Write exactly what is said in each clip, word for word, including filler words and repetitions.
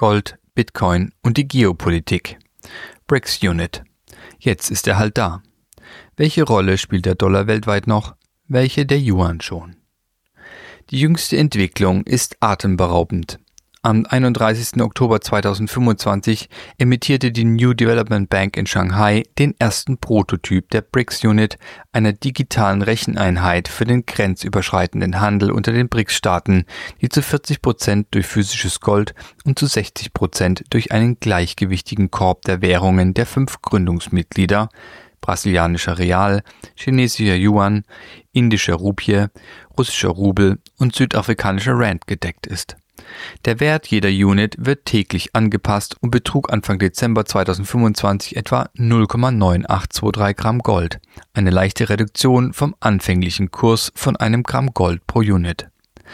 Gold, Bitcoin und die Geopolitik. B R I C S-Unit. Jetzt ist er halt da. Welche Rolle spielt der Dollar weltweit noch? Welche der Yuan schon? Die jüngste Entwicklung ist atemberaubend. Am einunddreißigsten Oktober zweitausendfünfundzwanzig emittierte die New Development Bank in Shanghai den ersten Prototyp der B R I C S-Unit, einer digitalen Recheneinheit für den grenzüberschreitenden Handel unter den B R I C S-Staaten, die zu vierzig Prozent durch physisches Gold und zu sechzig Prozent durch einen gleichgewichtigen Korb der Währungen der fünf Gründungsmitglieder brasilianischer Real, chinesischer Yuan, indischer Rupie, russischer Rubel und südafrikanischer Rand gedeckt ist. Der Wert jeder Unit wird täglich angepasst und betrug Anfang Dezember zweitausendfünfundzwanzig etwa null Komma neun acht zwei drei Gramm Gold, eine leichte Reduktion vom anfänglichen Kurs von einem Gramm Gold pro Unit.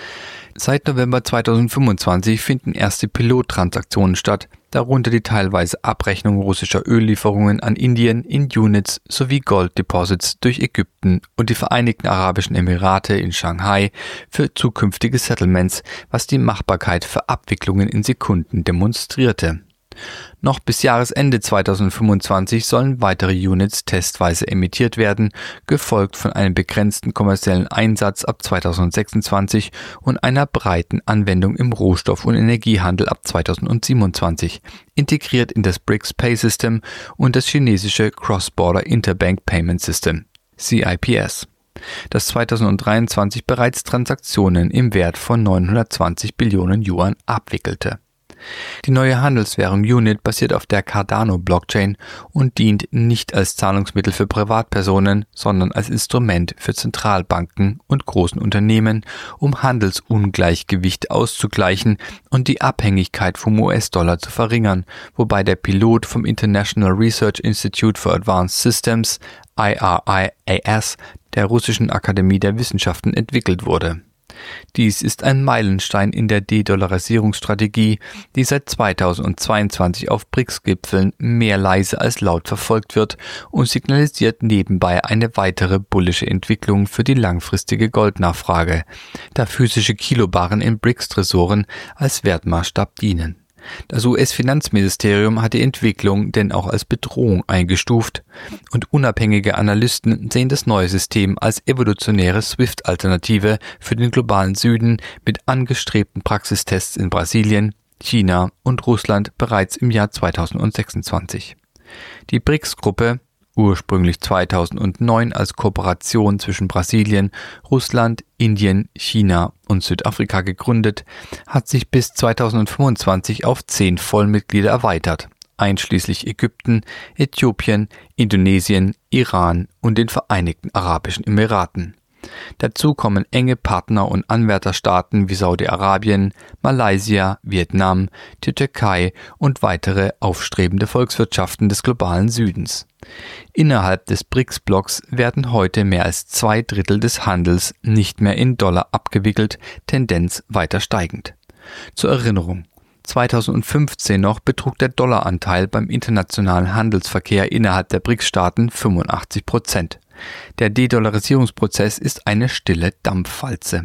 Seit November zweitausendfünfundzwanzig finden erste Pilottransaktionen statt, darunter die teilweise Abrechnung russischer Öllieferungen an Indien in Units sowie Gold-Deposits durch Ägypten und die Vereinigten Arabischen Emirate in Shanghai für zukünftige Settlements, was die Machbarkeit für Abwicklungen in Sekunden demonstrierte. Noch bis Jahresende zweitausendfünfundzwanzig sollen weitere Units testweise emittiert werden, gefolgt von einem begrenzten kommerziellen Einsatz ab zweitausendsechsundzwanzig und einer breiten Anwendung im Rohstoff- und Energiehandel ab zweitausendsiebenundzwanzig, integriert in das B R I C S Pay System und das chinesische Cross-Border Interbank Payment System, C I P S, das zweitausenddreiundzwanzig bereits Transaktionen im Wert von neunhundertzwanzig Billionen Yuan abwickelte. Die neue Handelswährung Unit basiert auf der Cardano-Blockchain und dient nicht als Zahlungsmittel für Privatpersonen, sondern als Instrument für Zentralbanken und großen Unternehmen, um Handelsungleichgewicht auszugleichen und die Abhängigkeit vom U S-Dollar zu verringern, wobei der Pilot vom International Research Institute for Advanced Systems, I R I A S, der Russischen Akademie der Wissenschaften entwickelt wurde. Dies ist ein Meilenstein in der De-Dollarisierungsstrategie, die seit zweitausendzweiundzwanzig auf B R I C S-Gipfeln mehr leise als laut verfolgt wird und signalisiert nebenbei eine weitere bullische Entwicklung für die langfristige Goldnachfrage, da physische Kilobarren in B R I C S-Tresoren als Wertmaßstab dienen. Das U S-Finanzministerium hat die Entwicklung denn auch als Bedrohung eingestuft und unabhängige Analysten sehen das neue System als evolutionäre SWIFT-Alternative für den globalen Süden mit angestrebten Praxistests in Brasilien, China und Russland bereits im Jahr zweitausendsechsundzwanzig. Die B R I C S-Gruppe, ursprünglich zweitausendneun als Kooperation zwischen Brasilien, Russland, Indien, China und Südafrika gegründet, hat sich bis zweitausendfünfundzwanzig auf zehn Vollmitglieder erweitert, einschließlich Ägypten, Äthiopien, Indonesien, Iran und den Vereinigten Arabischen Emiraten. Dazu kommen enge Partner- und Anwärterstaaten wie Saudi-Arabien, Malaysia, Vietnam, die Türkei und weitere aufstrebende Volkswirtschaften des globalen Südens. Innerhalb des B R I C S-Blocks werden heute mehr als zwei Drittel des Handels nicht mehr in Dollar abgewickelt, Tendenz weiter steigend. Zur Erinnerung: zweitausendfünfzehn noch betrug der Dollaranteil beim internationalen Handelsverkehr innerhalb der B R I C S-Staaten fünfundachtzig Prozent. Der De-Dollarisierungsprozess ist eine stille Dampfwalze.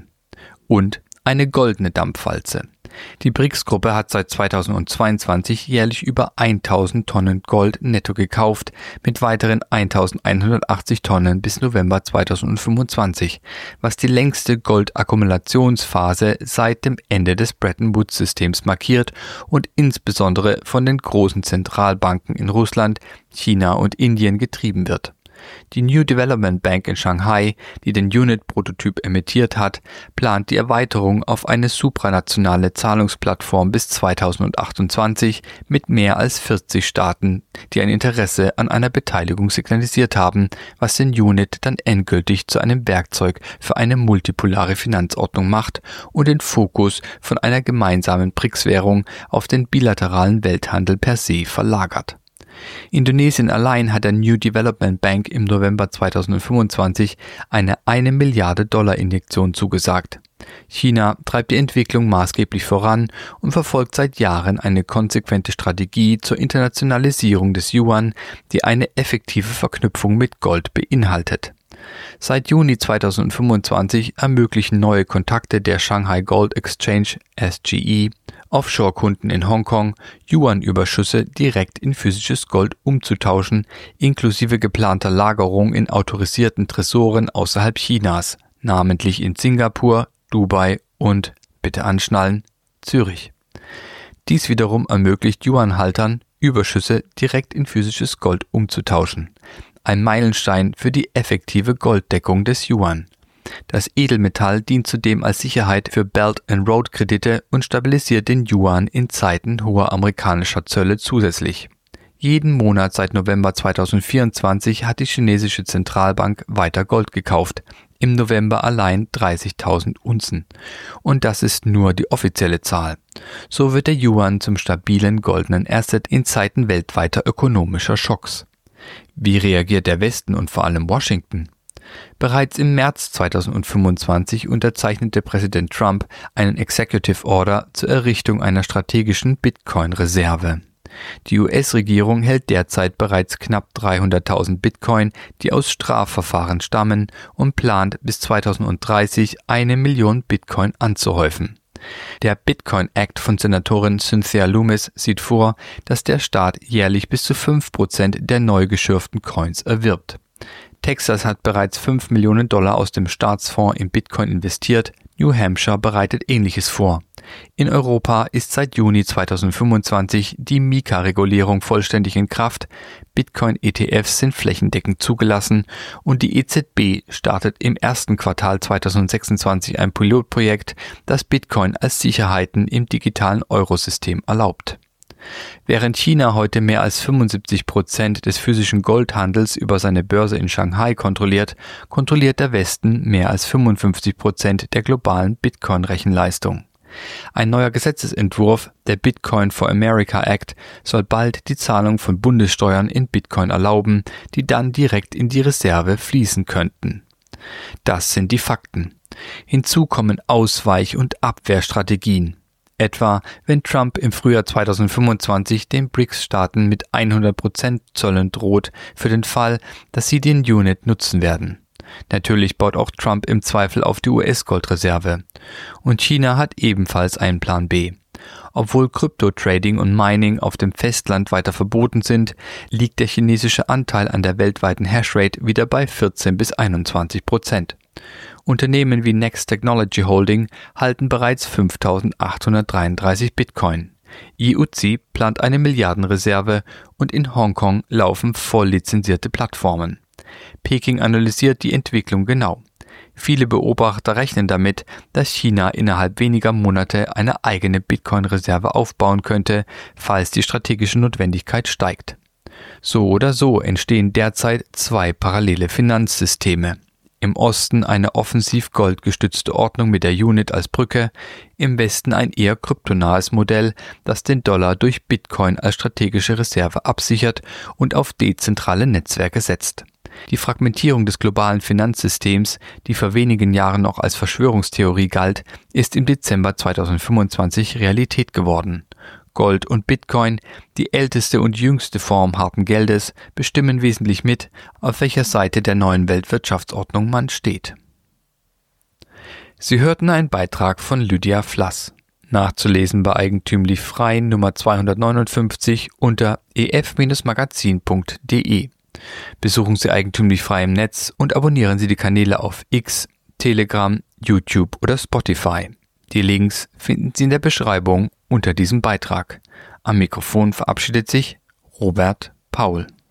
Und eine goldene Dampfwalze. Die B R I C S-Gruppe hat seit zweitausendzweiundzwanzig jährlich über tausend Tonnen Gold netto gekauft, mit weiteren eintausendeinhundertachtzig Tonnen bis November zweitausendfünfundzwanzig, was die längste Goldakkumulationsphase seit dem Ende des Bretton-Woods-Systems markiert und insbesondere von den großen Zentralbanken in Russland, China und Indien getrieben wird. Die New Development Bank in Shanghai, die den Unit-Prototyp emittiert hat, plant die Erweiterung auf eine supranationale Zahlungsplattform bis zweitausendachtundzwanzig mit mehr als vierzig Staaten, die ein Interesse an einer Beteiligung signalisiert haben, was den Unit dann endgültig zu einem Werkzeug für eine multipolare Finanzordnung macht und den Fokus von einer gemeinsamen B R I C S-Währung auf den bilateralen Welthandel per se verlagert. Indonesien allein hat der New Development Bank im November zweitausendfünfundzwanzig eine eine Milliarde Dollar Injektion zugesagt. China treibt die Entwicklung maßgeblich voran und verfolgt seit Jahren eine konsequente Strategie zur Internationalisierung des Yuan, die eine effektive Verknüpfung mit Gold beinhaltet. Seit Juni zweitausendfünfundzwanzig ermöglichen neue Kontakte der Shanghai Gold Exchange S G E Offshore-Kunden in Hongkong, Yuan-Überschüsse direkt in physisches Gold umzutauschen, inklusive geplanter Lagerung in autorisierten Tresoren außerhalb Chinas, namentlich in Singapur, Dubai und, bitte anschnallen, Zürich. Dies wiederum ermöglicht Yuan-Haltern, Überschüsse direkt in physisches Gold umzutauschen. Ein Meilenstein für die effektive Golddeckung des Yuan. Das Edelmetall dient zudem als Sicherheit für Belt-and-Road-Kredite und stabilisiert den Yuan in Zeiten hoher amerikanischer Zölle zusätzlich. Jeden Monat seit November zweitausendvierundzwanzig hat die chinesische Zentralbank weiter Gold gekauft, im November allein dreißigtausend Unzen. Und das ist nur die offizielle Zahl. So wird der Yuan zum stabilen goldenen Asset in Zeiten weltweiter ökonomischer Schocks. Wie reagiert der Westen und vor allem Washington? Bereits im März zweitausendfünfundzwanzig unterzeichnete Präsident Trump einen Executive Order zur Errichtung einer strategischen Bitcoin-Reserve. Die U S-Regierung hält derzeit bereits knapp dreihunderttausend Bitcoin, die aus Strafverfahren stammen, und plant bis zweitausenddreißig eine Million Bitcoin anzuhäufen. Der Bitcoin Act von Senatorin Cynthia Lummis sieht vor, dass der Staat jährlich bis zu fünf Prozent der neu geschürften Coins erwirbt. Texas hat bereits fünf Millionen Dollar aus dem Staatsfonds in Bitcoin investiert, New Hampshire bereitet Ähnliches vor. In Europa ist seit Juni zweitausendfünfundzwanzig die Mika-Regulierung vollständig in Kraft, Bitcoin-E T Fs sind flächendeckend zugelassen und die E Z B startet im ersten Quartal zweitausendsechsundzwanzig ein Pilotprojekt, das Bitcoin als Sicherheiten im digitalen Eurosystem erlaubt. Während China heute mehr als fünfundsiebzig Prozent des physischen Goldhandels über seine Börse in Shanghai kontrolliert, kontrolliert der Westen mehr als fünfundfünfzig Prozent der globalen Bitcoin-Rechenleistung. Ein neuer Gesetzesentwurf, der Bitcoin for America Act, soll bald die Zahlung von Bundessteuern in Bitcoin erlauben, die dann direkt in die Reserve fließen könnten. Das sind die Fakten. Hinzu kommen Ausweich- und Abwehrstrategien. Etwa, wenn Trump im Frühjahr zweitausendfünfundzwanzig den B R I C S-Staaten mit hundert Prozent Zöllen droht, für den Fall, dass sie den Unit nutzen werden. Natürlich baut auch Trump im Zweifel auf die U S-Goldreserve. Und China hat ebenfalls einen Plan B. Obwohl Krypto-Trading und Mining auf dem Festland weiter verboten sind, liegt der chinesische Anteil an der weltweiten Hashrate wieder bei vierzehn bis einundzwanzig Prozent. Unternehmen wie Next Technology Holding halten bereits fünftausendachthundertdreiunddreißig Bitcoin. I O C plant eine Milliardenreserve und in Hongkong laufen voll lizenzierte Plattformen. Peking analysiert die Entwicklung genau. Viele Beobachter rechnen damit, dass China innerhalb weniger Monate eine eigene Bitcoin-Reserve aufbauen könnte, falls die strategische Notwendigkeit steigt. So oder so entstehen derzeit zwei parallele Finanzsysteme. Im Osten eine offensiv goldgestützte Ordnung mit der Unit als Brücke, im Westen ein eher kryptonahes Modell, das den Dollar durch Bitcoin als strategische Reserve absichert und auf dezentrale Netzwerke setzt. Die Fragmentierung des globalen Finanzsystems, die vor wenigen Jahren noch als Verschwörungstheorie galt, ist im Dezember zweitausendfünfundzwanzig Realität geworden. Gold und Bitcoin, die älteste und jüngste Form harten Geldes, bestimmen wesentlich mit, auf welcher Seite der neuen Weltwirtschaftsordnung man steht. Sie hörten einen Beitrag von Lydia Flass. Nachzulesen bei Eigentümlich Frei Nummer zweihundertneunundfünfzig unter e f Magazin punkt de. Besuchen Sie Eigentümlich Frei im Netz und abonnieren Sie die Kanäle auf X, Telegram, YouTube oder Spotify. Die Links finden Sie in der Beschreibung unter diesem Beitrag. Am Mikrofon verabschiedet sich Robert Paul.